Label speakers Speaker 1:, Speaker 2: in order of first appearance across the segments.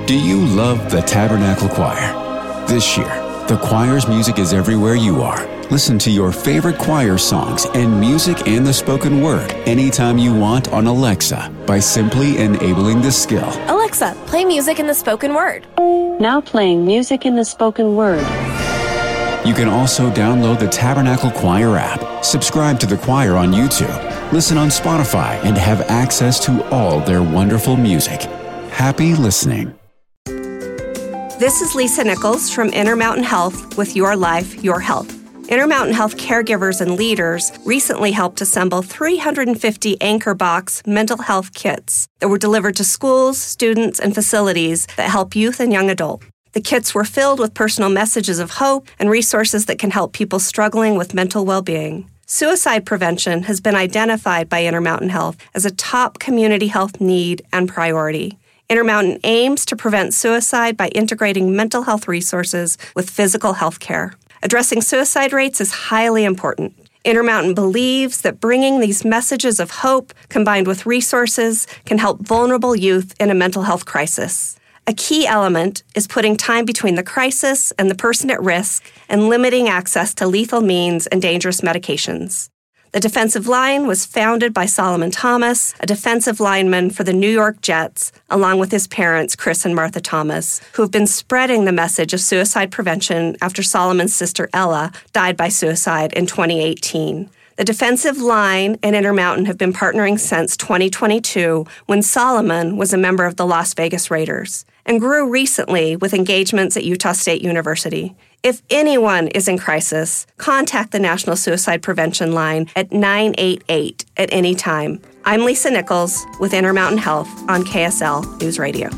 Speaker 1: Do you love the Tabernacle Choir? This year, the choir's music is everywhere you are. Listen to your favorite choir songs and music and the spoken word anytime you want on Alexa by simply enabling the skill.
Speaker 2: Alexa, play music in the spoken word.
Speaker 3: Now playing music in the spoken word.
Speaker 1: You can also download the Tabernacle Choir app, subscribe to the choir on YouTube, listen on Spotify, and have access to all their wonderful music. Happy listening.
Speaker 4: This is Lisa Nichols from Intermountain Health with Your Life, Your Health. Intermountain Health caregivers and leaders recently helped assemble 350 Anchor Box mental health kits that were delivered to schools, students, and facilities that help youth and young adults. The kits were filled with personal messages of hope and resources that can help people struggling with mental well-being. Suicide prevention has been identified by Intermountain Health as a top community health need and priority. Intermountain aims to prevent suicide by integrating mental health resources with physical health care. Addressing suicide rates is highly important. Intermountain believes that bringing these messages of hope combined with resources can help vulnerable youth in a mental health crisis. A key element is putting time between the crisis and the person at risk and limiting access to lethal means and dangerous medications. The defensive line was founded by Solomon Thomas, a defensive lineman for the New York Jets, along with his parents, Chris and Martha Thomas, who have been spreading the message of suicide prevention after Solomon's sister Ella died by suicide in 2018. The defensive line and Intermountain have been partnering since 2022 when Solomon was a member of the Las Vegas Raiders and grew recently with engagements at Utah State University. If anyone is in crisis, contact the National Suicide Prevention Line at 988 at any time. I'm Lisa Nichols with Intermountain Health on KSL News Radio.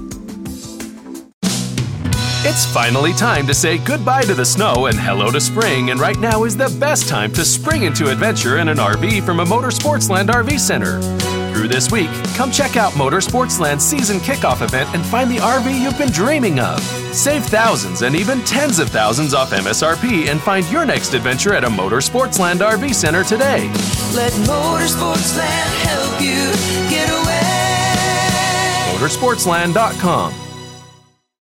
Speaker 5: It's finally time to say goodbye to the snow and hello to spring, and right now is the best time to spring into adventure in an RV from a Motorsportsland RV Center. Through this week, come check out Motorsportsland's season kickoff event and find the RV you've been dreaming of. Save thousands and even tens of thousands off MSRP and find your next adventure at a Motorsportsland RV Center today.
Speaker 6: Let Motorsportsland help you get away.
Speaker 5: Motorsportsland.com.